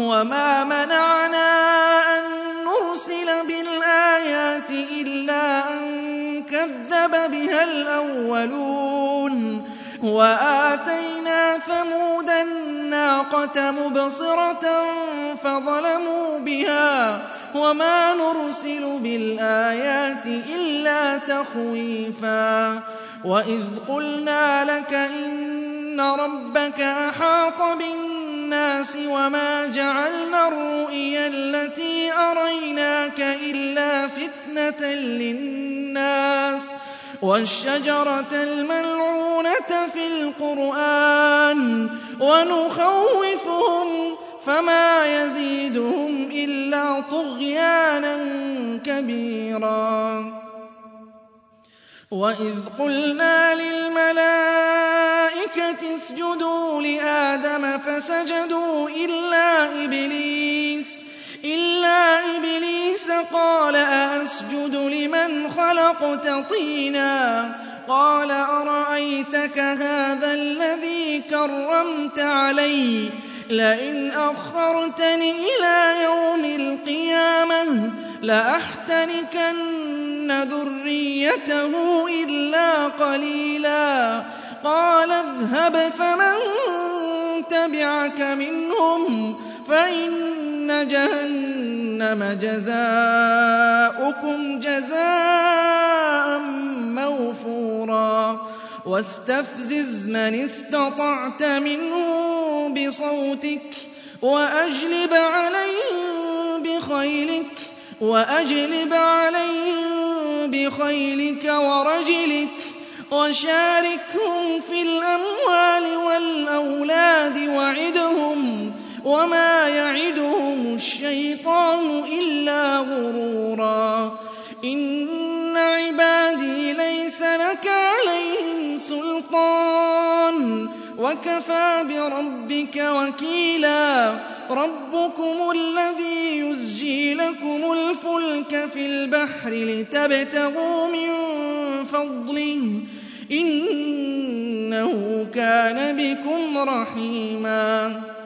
وَمَا مَنَعْنَا أَن نُّرْسِلَ بِالْآيَاتِ إِلَّا أَن كَذَّبَ بِهَا الْأَوَّلُونَ وَآتَيْنَا ثَمُودَ النَّاقَةَ مُبْصِرَةً فَظَلَمُوا بِهَا وَمَا نُرْسِلُ بِالْآيَاتِ إِلَّا تَخْوِيفًا وَإِذْ قُلْنَا لَكَ إِنَّ رَبَّكَ أَحَاطَ بِالنَّاسِ وَمَا جَعَلْنَا الرُّؤْيَا الَّتِي أَرَيْنَاكَ إِلَّا فِتْنَةً لِّلنَّاسِ وَالشَّجَرَةَ الْمَلْعُونَةَ فِي الْقُرْآنِ وَنُخَوِّفُهُمْ فَمَا يَزِيدُهُمْ إِلَّا طُغْيَانًا كَبِيرًا وَإِذْ قُلْنَا لِلْمَلَائِكَةِ اسْجُدُوا لِآدَمَ فَسَجَدُوا إِلَّا إِبْلِيسَ قَالَ أَأَسْجُدُ لِمَنْ خَلَقْتَ طِينًا قَالَ أَرَأَيْتَكَ هَٰذَا الَّذِي كَرَّمْتَ عَلَيَّ لَئِنْ أَخَّرْتَنِ إِلَىٰ يَوْمِ الْقِيَامَةِ لَأَحْتَنِكَنَّ ذُرِّيَّتَهُ إِلَّا قَلِيلًا قَالَ اذْهَبْ فَمَن تَبِعَكَ مِنْهُمْ فَإِنَّ جَهَنَّمَ جَزَاؤُكُمْ جَزَاءً مَّوْفُورًا وَاسْتَفْزِزْ مَنِ اسْتَطَعْتَ مِنْهُم بِصَوْتِكَ وَأَجْلِبْ عَلَيْهِم بِخَيْلِكَ وَرَجِلِكَ وَشَارِكْهُمْ فِي الْأَمْوَالِ وَالْأَوْلَادِ وَعِدْهُمْ وَمَا يَعِدُهُمُ الشَّيْطَانُ إِلَّا غُرُورًا إِنَّ عِبَادِي لَيْسَ لَكَ عَلَيْهِمْ سُلْطَانٌ وَكَفَىٰ بِرَبِّكَ وَكِيلًا رَبُّكُمُ الَّذِي يُزْجِي لَكُمُ الْفُلْكَ فِي الْبَحْرِ لِتَبْتَغُوا مِن فَضْلِهِ إِنَّهُ كَانَ بِكُمْ رَحِيمًا